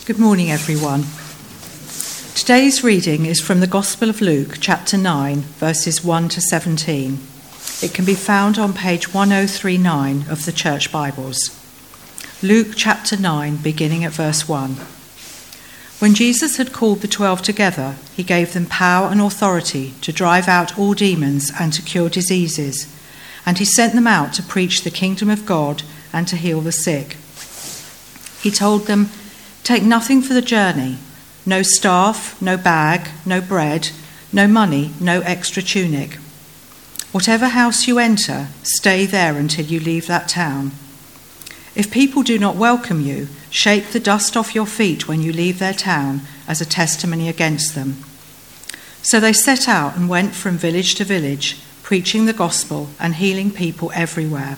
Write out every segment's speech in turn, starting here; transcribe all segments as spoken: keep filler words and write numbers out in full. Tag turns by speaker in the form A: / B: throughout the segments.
A: Good morning, everyone. Today's reading is from the Gospel of Luke, chapter nine, verses one to seventeen. It can be found on page one oh three nine of the Church Bibles. Luke chapter nine, beginning at verse one. When Jesus had called the twelve together, he gave them power and authority to drive out all demons and to cure diseases. And he sent them out to preach the kingdom of God and to heal the sick. He told them, "Take nothing for the journey, no staff, no bag, no bread, no money, no extra tunic. Whatever house you enter, stay there until you leave that town. If people do not welcome you, shake the dust off your feet when you leave their town as a testimony against them." So they set out and went from village to village, preaching the gospel and healing people everywhere.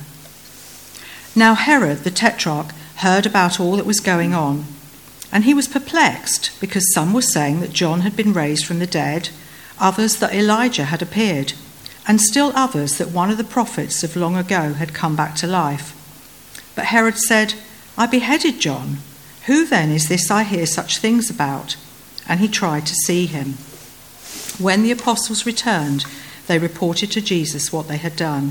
A: Now Herod the Tetrarch heard about all that was going on, and he was perplexed because some were saying that John had been raised from the dead, others that Elijah had appeared, and still others that one of the prophets of long ago had come back to life. But Herod said, "I beheaded John. Who then is this I hear such things about?" And he tried to see him. When the apostles returned, they reported to Jesus what they had done.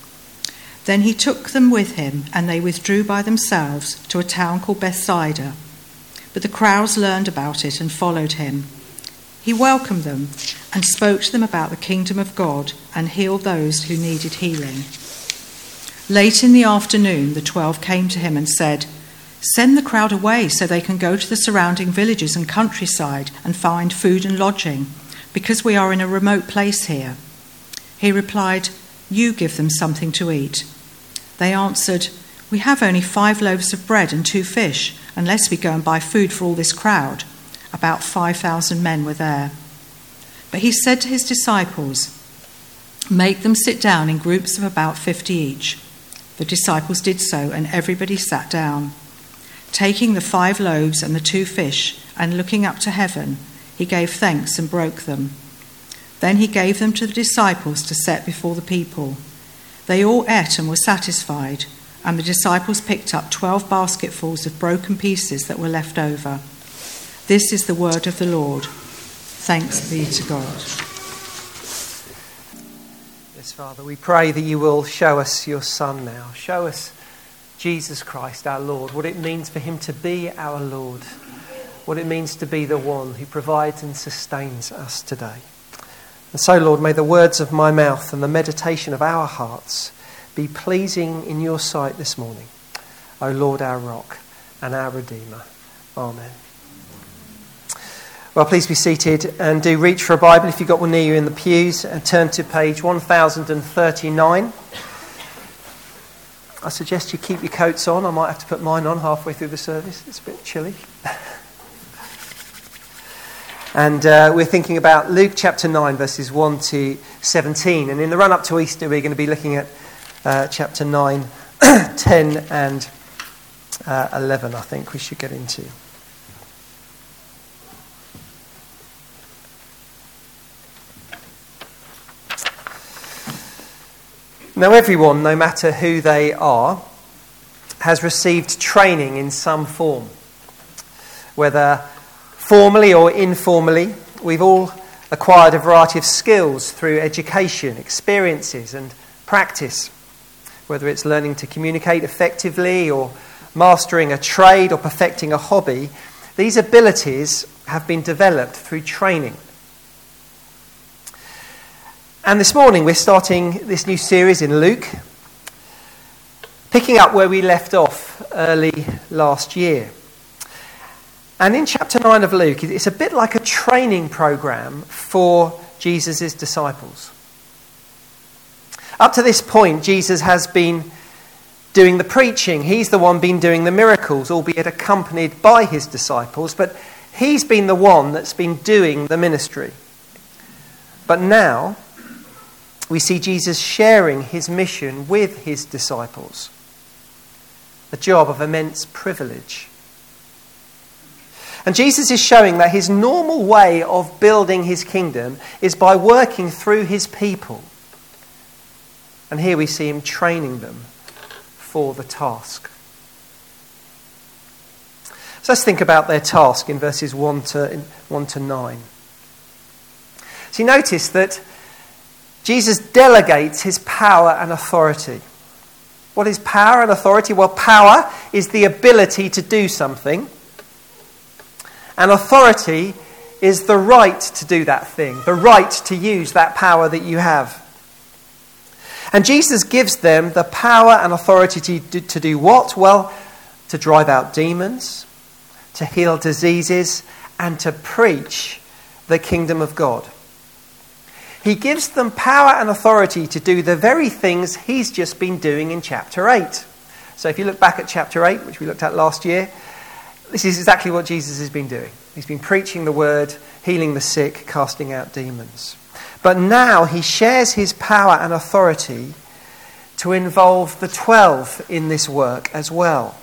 A: Then he took them with him, and they withdrew by themselves to a town called Bethsaida. But the crowds learned about it and followed him. He welcomed them and spoke to them about the kingdom of God and healed those who needed healing. Late in the afternoon, the twelve came to him and said, "Send the crowd away so they can go to the surrounding villages and countryside and find food and lodging, because we are in a remote place here." He replied, "You give them something to eat." They answered, "We have only five loaves of bread and two fish, unless we go and buy food for all this crowd." About five thousand men were there. But he said to his disciples, "Make them sit down in groups of about fifty each." The disciples did so, and everybody sat down. Taking the five loaves and the two fish, and looking up to heaven, he gave thanks and broke them. Then he gave them to the disciples to set before the people. They all ate and were satisfied, and the disciples picked up twelve basketfuls of broken pieces that were left over. This is the word of the Lord. Thanks be to God.
B: Yes, Father, we pray that you will show us your Son now. Show us Jesus Christ, our Lord, what it means for him to be our Lord, what it means to be the one who provides and sustains us today. And so, Lord, may the words of my mouth and the meditation of our hearts be pleasing in your sight this morning, O Lord, our rock and our Redeemer. Amen. Well, please be seated and do reach for a Bible if you've got one near you in the pews, and turn to page one thousand thirty-nine. I suggest you keep your coats on. I might have to put mine on halfway through the service. It's a bit chilly. And uh, we're thinking about Luke chapter nine, verses one to seventeen. And in the run-up to Easter, we're going to be looking at uh, chapter nine, ten and uh, eleven, I think we should get into. Now, everyone, no matter who they are, has received training in some form. Whether formally or informally, we've all acquired a variety of skills through education, experiences and practice. Whether it's learning to communicate effectively or mastering a trade or perfecting a hobby, these abilities have been developed through training. And this morning we're starting this new series in Luke, picking up where we left off early last year. And in chapter nine of Luke, it's a bit like a training program for Jesus' disciples. Up to this point, Jesus has been doing the preaching. He's the one been doing the miracles, albeit accompanied by his disciples, but he's been the one that's been doing the ministry. But now we see Jesus sharing his mission with his disciples, a job of immense privilege. And Jesus is showing that his normal way of building his kingdom is by working through his people. And here we see him training them for the task. So let's think about their task in verses one to, one to nine. So you notice that Jesus delegates his power and authority. What is power and authority? Well, power is the ability to do something, and authority is the right to do that thing, the right to use that power that you have. And Jesus gives them the power and authority to do, to do what? Well, to drive out demons, to heal diseases, and to preach the kingdom of God. He gives them power and authority to do the very things he's just been doing in chapter eight. So if you look back at chapter eight, which we looked at last year, this is exactly what Jesus has been doing. He's been preaching the word, healing the sick, casting out demons. But now he shares his power and authority to involve the twelve in this work as well.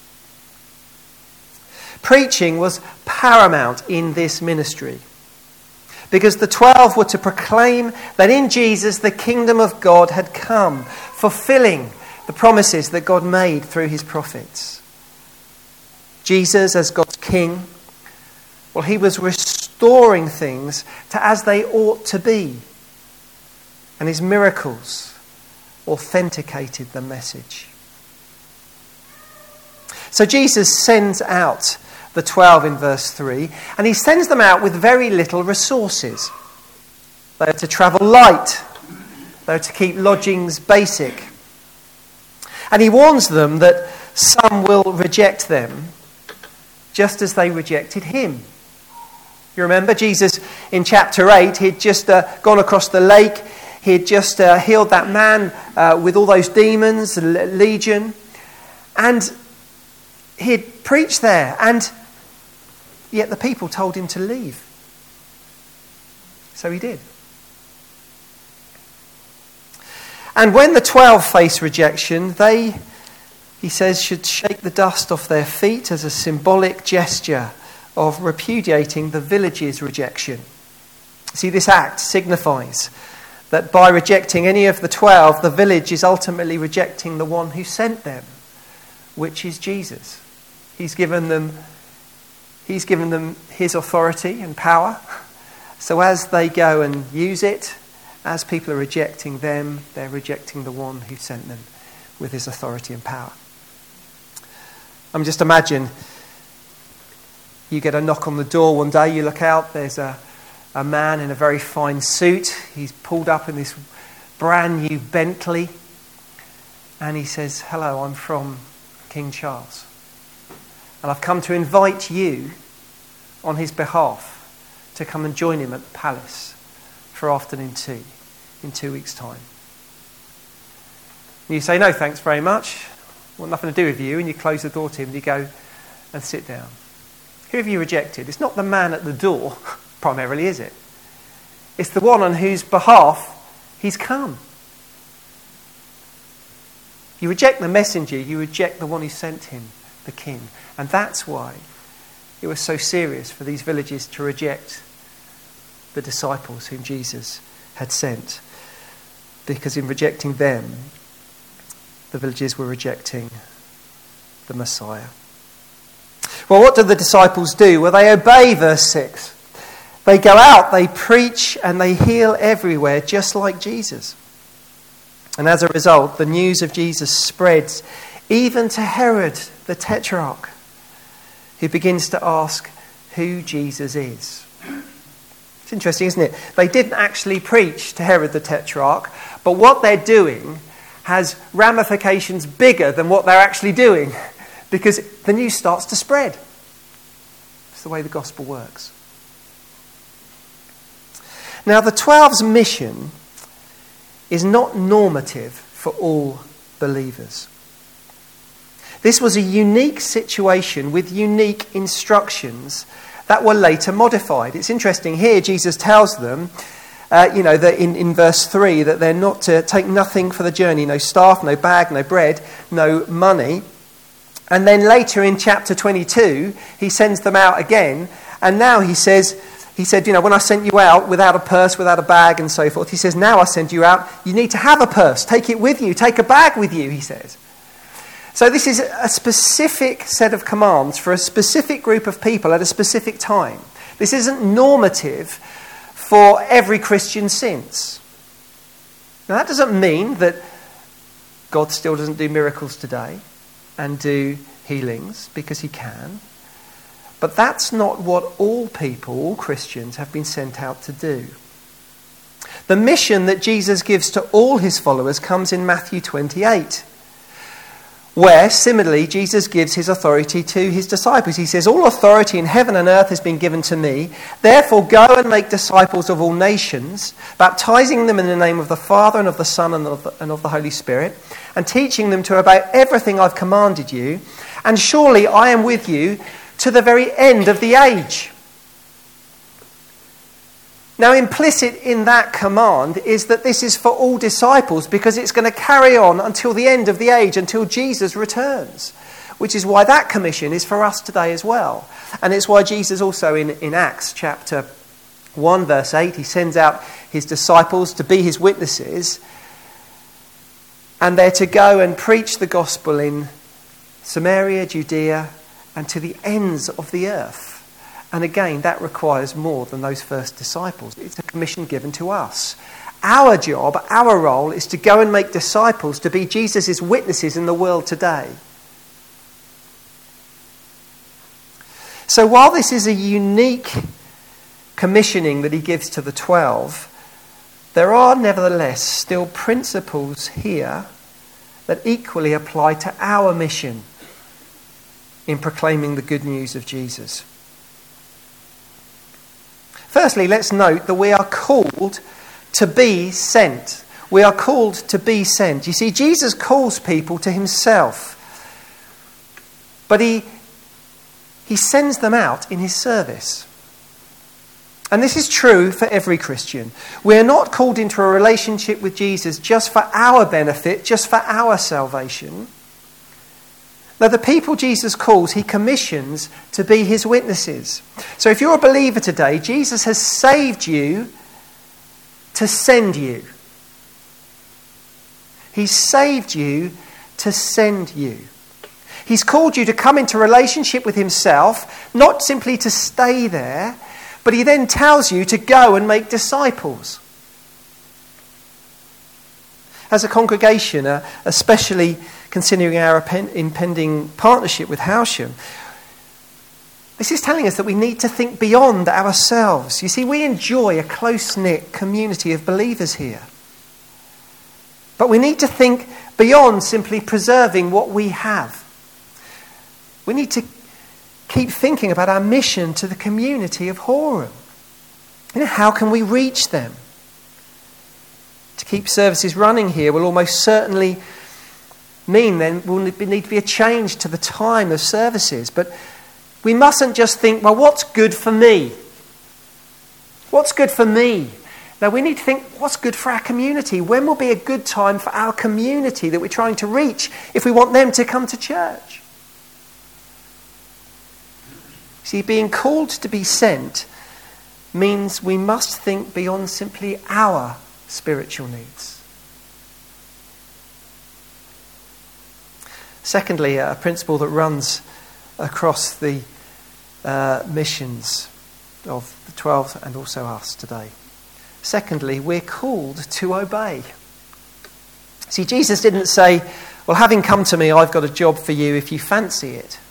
B: Preaching was paramount in this ministry, because the twelve were to proclaim that in Jesus the kingdom of God had come, fulfilling the promises that God made through his prophets. Jesus, as God's king, well, he was restoring things to as they ought to be. And his miracles authenticated the message. So Jesus sends out the twelve in verse three, and he sends them out with very little resources. They are to travel light. They are to keep lodgings basic. And he warns them that some will reject them, just as they rejected him. You remember Jesus in chapter eight, he'd just uh, gone across the lake. He had just uh, healed that man uh, with all those demons, legion. And he had preached there. And yet the people told him to leave. So he did. And when the twelve face rejection, they, he says, should shake the dust off their feet as a symbolic gesture of repudiating the village's rejection. See, this act signifies that by rejecting any of the twelve, the village is ultimately rejecting the one who sent them, which is Jesus. He's given them, he's given them his authority and power. So as they go and use it, as people are rejecting them, they're rejecting the one who sent them with his authority and power. I mean, just imagine you get a knock on the door one day, you look out, there's a, a man in a very fine suit. He's pulled up in this brand new Bentley, and he says, "Hello, I'm from King Charles, and I've come to invite you on his behalf to come and join him at the palace for afternoon tea in two weeks' time." And you say, "No, thanks very much. I want nothing to do with you." And you close the door to him and you go and sit down. Who have you rejected? It's not the man at the door, primarily, is it? It's the one on whose behalf he's come. You reject the messenger, you reject the one who sent him, the king. And that's why it was so serious for these villages to reject the disciples whom Jesus had sent. Because in rejecting them, the villages were rejecting the Messiah. Well, what do the disciples do? Well, they obey verse six. They go out, they preach, and they heal everywhere, just like Jesus. And as a result, the news of Jesus spreads even to Herod the Tetrarch, who begins to ask who Jesus is. It's interesting, isn't it? They didn't actually preach to Herod the Tetrarch, but what they're doing has ramifications bigger than what they're actually doing, because the news starts to spread. It's the way the gospel works. Now, the twelve's mission is not normative for all believers. This was a unique situation with unique instructions that were later modified. It's interesting here, Jesus tells them, uh, you know, that in, in verse three, that they're not to take nothing for the journey, no staff, no bag, no bread, no money. And then later in chapter twenty-two, he sends them out again. And now he says, he said, you know, when I sent you out without a purse, without a bag and so forth, he says, now I send you out, you need to have a purse. Take it with you. Take a bag with you, he says. So this is a specific set of commands for a specific group of people at a specific time. This isn't normative for every Christian since. Now that doesn't mean that God still doesn't do miracles today and do healings, because he can. But that's not what all people, all Christians, have been sent out to do. The mission that Jesus gives to all his followers comes in Matthew twenty-eight, where, similarly, Jesus gives his authority to his disciples. He says, "All authority in heaven and earth has been given to me. Therefore go and make disciples of all nations, baptizing them in the name of the Father and of the Son and of the, and of the Holy Spirit, and teaching them to obey everything I've commanded you. And surely I am with you to the very end of the age." Now, implicit in that command is that this is for all disciples, because it's going to carry on until the end of the age, until Jesus returns, which is why that commission is for us today as well. And it's why Jesus also in, in Acts chapter one verse eight, he sends out his disciples to be his witnesses, and they're to go and preach the gospel in Samaria, Judea, and to the ends of the earth. And again, that requires more than those first disciples. It's a commission given to us. Our job, our role, is to go and make disciples, to be Jesus' witnesses in the world today. So while this is a unique commissioning that he gives to the twelve, there are nevertheless still principles here that equally apply to our mission in proclaiming the good news of Jesus. Firstly, let's note that we are called to be sent. We are called to be sent. You see, Jesus calls people to himself, but he, he sends them out in his service. And this is true for every Christian. We are not called into a relationship with Jesus just for our benefit, just for our salvation. Now, the people Jesus calls, he commissions to be his witnesses. So if you're a believer today, Jesus has saved you to send you. He's saved you to send you. He's called you to come into relationship with himself, not simply to stay there, but he then tells you to go and make disciples. As a congregation, uh, especially considering our impending partnership with Howsham, this is telling us that we need to think beyond ourselves. You see, we enjoy a close-knit community of believers here. But we need to think beyond simply preserving what we have. We need to keep thinking about our mission to the community of Horeham. You know, how can we reach them? To keep services running here will almost certainly mean then will need to be a change to the time of services. But we mustn't just think, well, what's good for me? What's good for me? Now we need to think, what's good for our community? When will be a good time for our community that we're trying to reach if we want them to come to church? See, being called to be sent means we must think beyond simply our spiritual needs. Secondly, a principle that runs across the uh, missions of the twelve and also us today. Secondly, we're called to obey. See, Jesus didn't say, well, having come to me, I've got a job for you if you fancy it.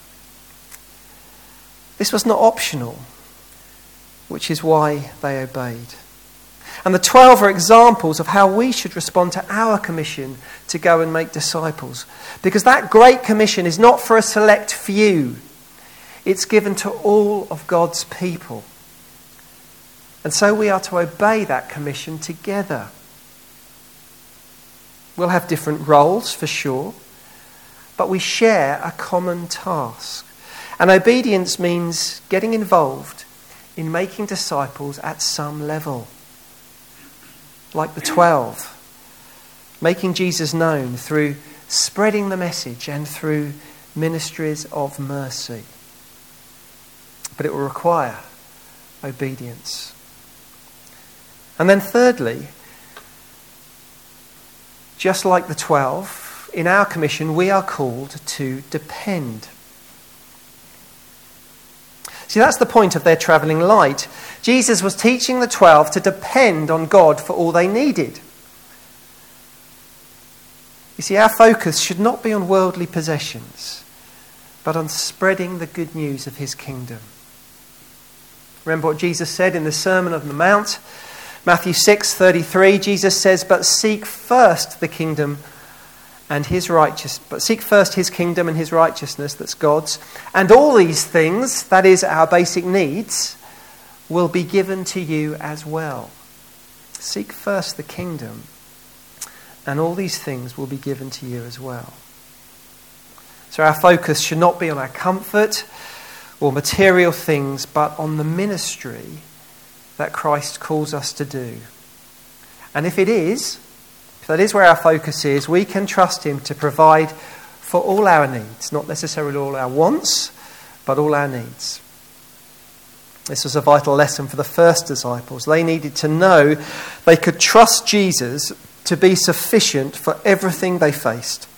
B: This was not optional, which is why they obeyed. And the twelve are examples of how we should respond to our commission to go and make disciples. Because that great commission is not for a select few. It's given to all of God's people. And so we are to obey that commission together. We'll have different roles for sure, but we share a common task. And obedience means getting involved in making disciples at some level. Like the twelve, making Jesus known through spreading the message and through ministries of mercy. But it will require obedience. And then thirdly, just like the twelve, in our commission, we are called to depend. See, that's the point of their travelling light. Jesus was teaching the twelve to depend on God for all they needed. You see, our focus should not be on worldly possessions, but on spreading the good news of his kingdom. Remember what Jesus said in the Sermon on the Mount? Matthew six thirty-three, Jesus says, "But seek first the kingdom and his righteous, but seek first his kingdom and his righteousness," that's God's, "and all these things," that is our basic needs, "will be given to you as well." Seek first the kingdom, and all these things will be given to you as well. So our focus should not be on our comfort or material things, but on the ministry that Christ calls us to do. And if it is, if that is where our focus is, we can trust him to provide for all our needs, not necessarily all our wants, but all our needs. This was a vital lesson for the first disciples. They needed to know they could trust Jesus to be sufficient for everything they faced.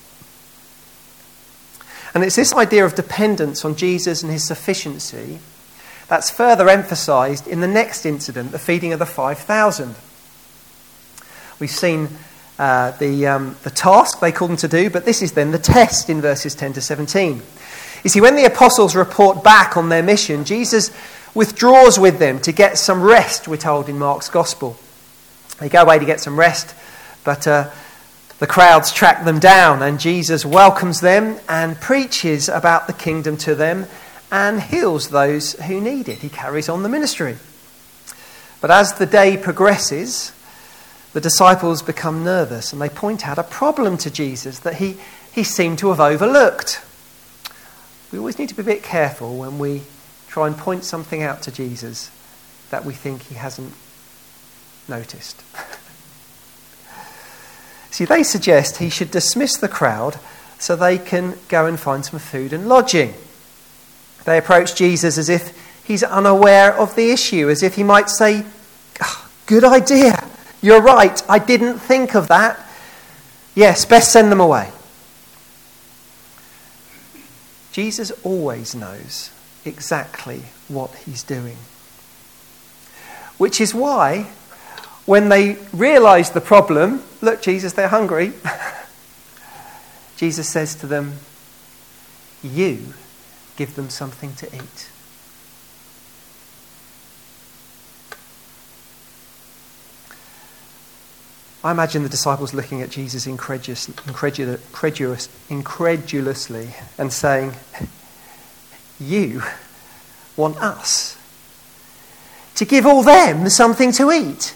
B: And it's this idea of dependence on Jesus and his sufficiency that's further emphasised in the next incident, the feeding of the five thousand. We've seen uh, the, um, the task they called them to do, but this is then the test in verses ten to seventeen. You see, when the apostles report back on their mission, Jesus withdraws with them to get some rest, we're told in Mark's Gospel. They go away to get some rest, but uh, the crowds track them down, and Jesus welcomes them and preaches about the kingdom to them and heals those who need it. He carries on the ministry. But as the day progresses, the disciples become nervous and they point out a problem to Jesus that he, he seemed to have overlooked. We always need to be a bit careful when we try and point something out to Jesus that we think he hasn't noticed. See, they suggest he should dismiss the crowd so they can go and find some food and lodging. They approach Jesus as if he's unaware of the issue, as if he might say, oh, "Good idea, you're right, I didn't think of that. Yes, best send them away." Jesus always knows exactly what he's doing. Which is why, when they realise the problem, "Look, Jesus, they're hungry," Jesus says to them, "You give them something to eat." I imagine the disciples looking at Jesus incredulous, incredulous, incredulous, incredulously and saying, "You want us to give all them something to eat?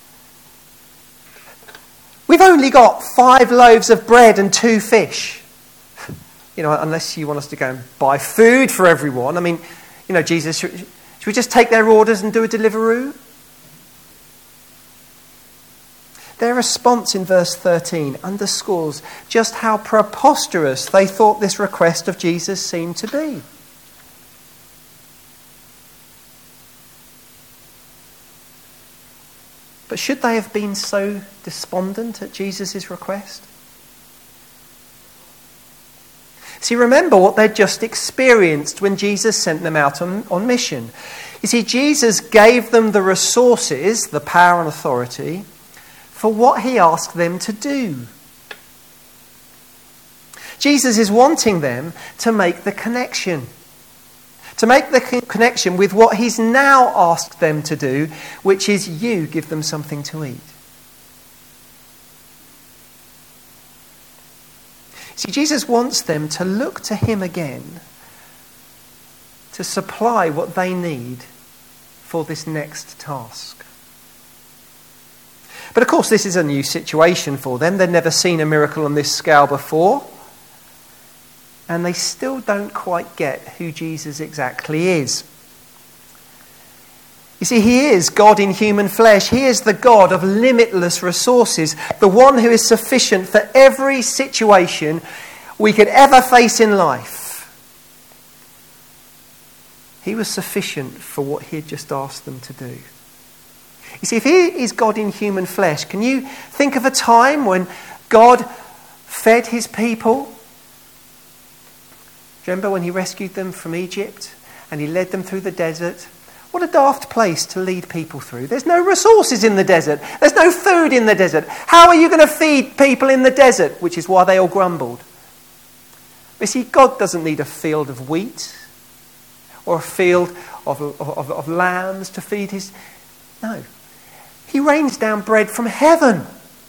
B: We've only got five loaves of bread and two fish. You know, unless you want us to go and buy food for everyone. I mean, you know, Jesus, should, should we just take their orders and do a Deliveroo?" Their response in verse thirteen underscores just how preposterous they thought this request of Jesus seemed to be. But should they have been so despondent at Jesus' request? See, remember what they'd just experienced when Jesus sent them out on, on mission. You see, Jesus gave them the resources, the power and authority, for what he asked them to do. Jesus is wanting them to make the connection. To make the connection with what he's now asked them to do, which is you give them something to eat. See, Jesus wants them to look to him again to supply what they need for this next task. But of course, this is a new situation for them. They've never seen a miracle on this scale before. And they still don't quite get who Jesus exactly is. You see, he is God in human flesh. He is the God of limitless resources, the one who is sufficient for every situation we could ever face in life. He was sufficient for what he had just asked them to do. You see, if he is God in human flesh, can you think of a time when God fed his people. Remember when he rescued them from Egypt and he led them through the desert? What a daft place to lead people through. There's no resources in the desert. There's no food in the desert. How are you going to feed people in the desert? Which is why they all grumbled. You see, God doesn't need a field of wheat or a field of, of, of lambs to feed his... No. He rains down bread from heaven.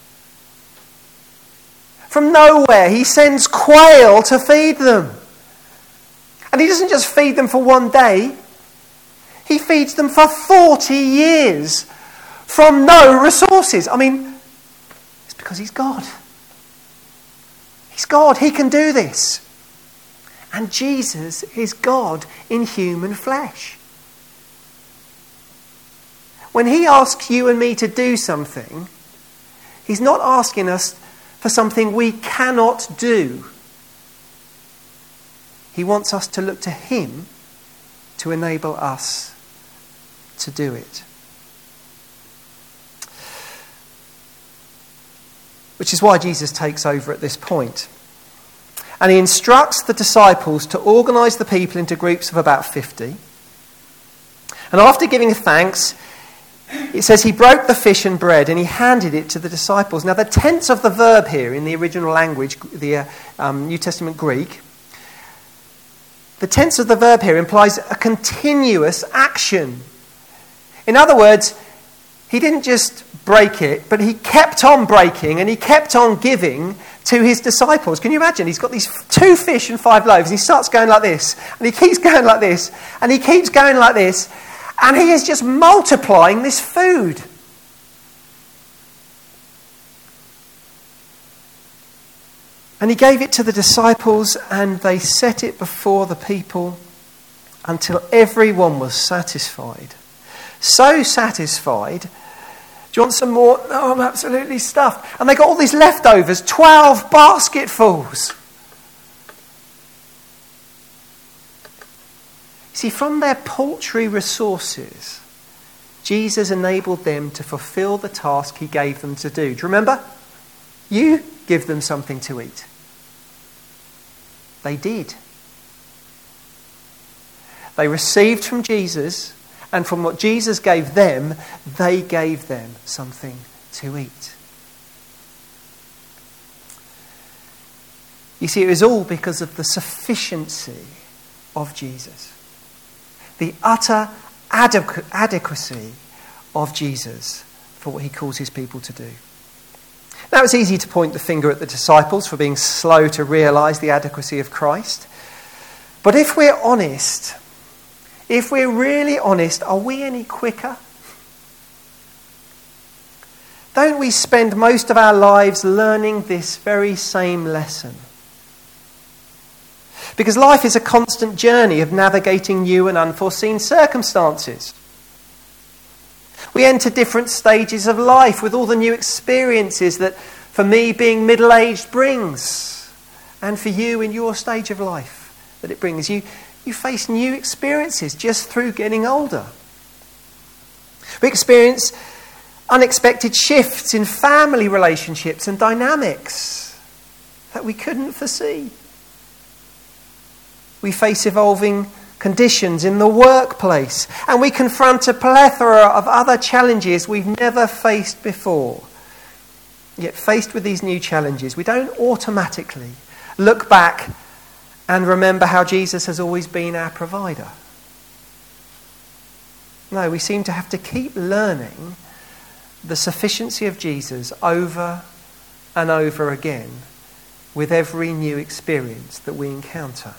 B: From nowhere, he sends quail to feed them. And he doesn't just feed them for one day. He feeds them for forty years from no resources. I mean, it's because he's God. He's God. He can do this. And Jesus is God in human flesh. When he asks you and me to do something, he's not asking us for something we cannot do. He wants us to look to him to enable us to do it. Which is why Jesus takes over at this point. And he instructs the disciples to organise the people into groups of about fifty. And after giving thanks, it says he broke the fish and bread and he handed it to the disciples. Now the tense of the verb here in the original language, the uh, um, New Testament Greek, the tense of the verb here implies a continuous action. In other words, he didn't just break it, but he kept on breaking and he kept on giving to his disciples. Can you imagine? He's got these two fish and five loaves and he starts going like this and he keeps going like this and he keeps going like this and he is just multiplying this food. And he gave it to the disciples and they set it before the people until everyone was satisfied. So satisfied. Do you want some more? No, I'm absolutely stuffed. And they got all these leftovers, twelve basketfuls. See, from their paltry resources, Jesus enabled them to fulfill the task he gave them to do. Do you remember? You give them something to eat. They did. They received from Jesus, and from what Jesus gave them, they gave them something to eat. You see, it was all because of the sufficiency of Jesus. The utter adequ- adequacy of Jesus for what he calls his people to do. Now, it's easy to point the finger at the disciples for being slow to realise the adequacy of Christ. But if we're honest, if we're really honest, are we any quicker? Don't we spend most of our lives learning this very same lesson? Because life is a constant journey of navigating new and unforeseen circumstances. We enter different stages of life with all the new experiences that, for me, being middle-aged brings. And for you, in your stage of life, that it brings. You, you face new experiences just through getting older. We experience unexpected shifts in family relationships and dynamics that we couldn't foresee. We face evolving conditions in the workplace, and we confront a plethora of other challenges we've never faced before. Yet faced with these new challenges, we don't automatically look back and remember how Jesus has always been our provider. No, we seem to have to keep learning the sufficiency of Jesus over and over again with every new experience that we encounter.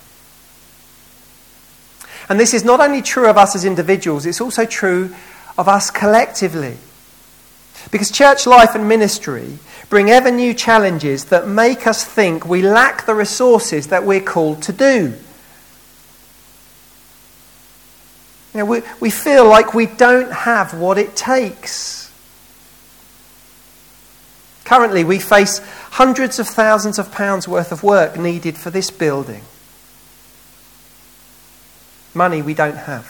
B: And this is not only true of us as individuals, it's also true of us collectively. Because church life and ministry bring ever new challenges that make us think we lack the resources that we're called to do. You know, we, we feel like we don't have what it takes. Currently, we face hundreds of thousands of pounds worth of work needed for this building. Money we don't have.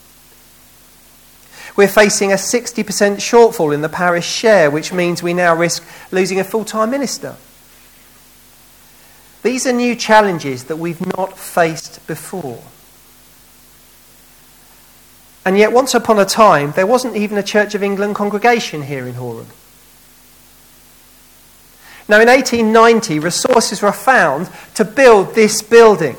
B: We're facing a sixty percent shortfall in the parish share, which means we now risk losing a full-time minister. These are new challenges that we've not faced before. And yet, once upon a time, there wasn't even a Church of England congregation here in Horeham. Now, in eighteen ninety, resources were found to build this building.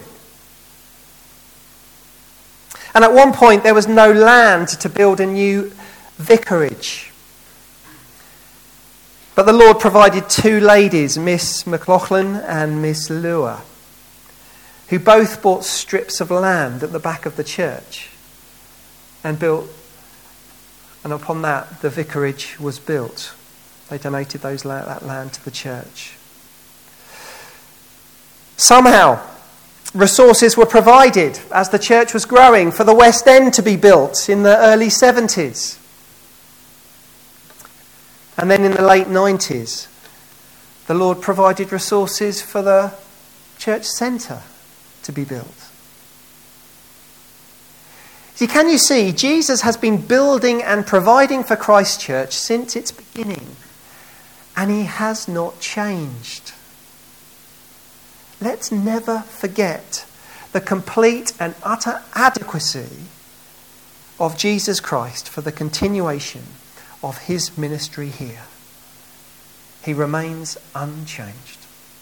B: And at one point, there was no land to build a new vicarage. But the Lord provided two ladies, Miss McLaughlin and Miss Lua, who both bought strips of land at the back of the church and built, and upon that, the vicarage was built. They donated those that land to the church. Somehow, resources were provided as the church was growing for the West End to be built in the early seventies. And then in the late nineties, the Lord provided resources for the church centre to be built. See, can you see, Jesus has been building and providing for Christ Church since its beginning, and he has not changed. Let's never forget the complete and utter adequacy of Jesus Christ for the continuation of his ministry here. He remains unchanged.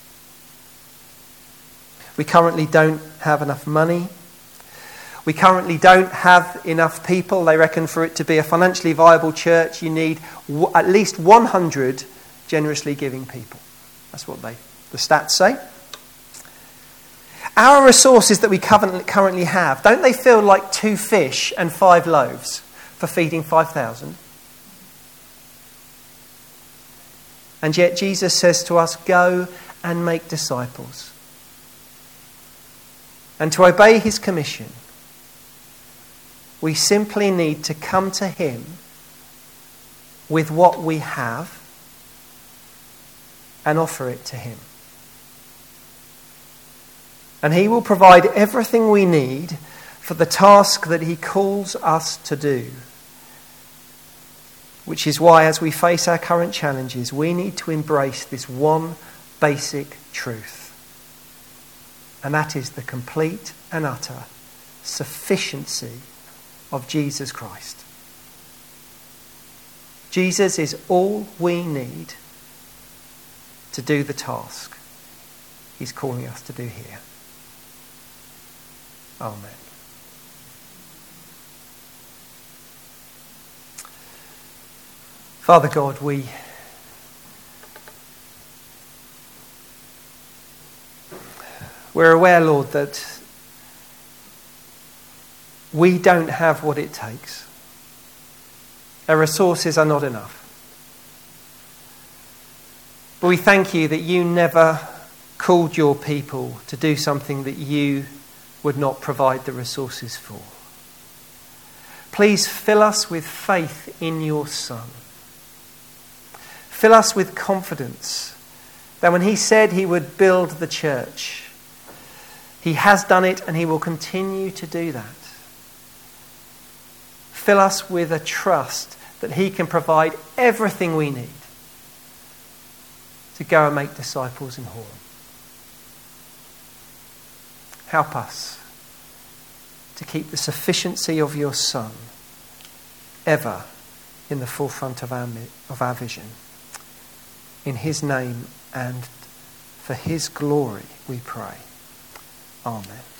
B: We currently don't have enough money. We currently don't have enough people. They reckon for it to be a financially viable church, you need w- at least one hundred generously giving people. That's what they, the stats say. Our resources that we currently have, don't they feel like two fish and five loaves for feeding five thousand? And yet Jesus says to us, go and make disciples. And to obey his commission, we simply need to come to him with what we have and offer it to him. And he will provide everything we need for the task that he calls us to do. Which is why, as we face our current challenges, we need to embrace this one basic truth. And that is the complete and utter sufficiency of Jesus Christ. Jesus is all we need to do the task he's calling us to do here. Amen. Father God, we we're aware, Lord, that we don't have what it takes. Our resources are not enough. But we thank you that you never called your people to do something that you would not provide the resources for. Please fill us with faith in your Son. Fill us with confidence that when he said he would build the church, he has done it and he will continue to do that. Fill us with a trust that he can provide everything we need to go and make disciples in Horeham. Help us to keep the sufficiency of your Son ever in the forefront of our, of our vision. In his name and for his glory we pray. Amen.